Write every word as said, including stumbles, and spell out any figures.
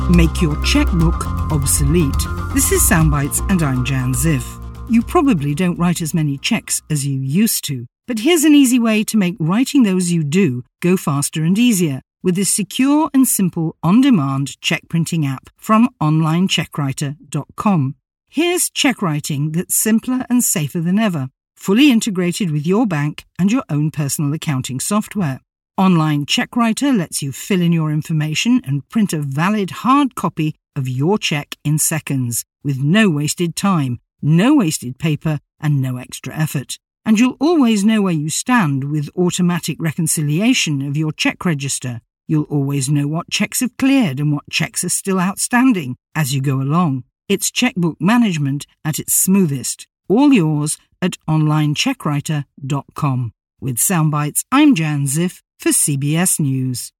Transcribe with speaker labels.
Speaker 1: Make your checkbook obsolete. This is Soundbites and I'm Jan Ziff. You probably don't write as many checks as you used to, but here's an easy way to make writing those you do go faster and easier with this secure and simple on-demand check printing app from online check writer dot com. Here's check writing that's simpler and safer than ever, fully integrated with your bank and your own personal accounting software. Online Check Writer lets you fill in your information and print a valid hard copy of your check in seconds, with no wasted time, no wasted paper, and no extra effort. And you'll always know where you stand with automatic reconciliation of your check register. You'll always know what checks have cleared and what checks are still outstanding as you go along. It's checkbook management at its smoothest. All yours at online check writer dot com. With Soundbites, I'm Jan Ziff for C B S News.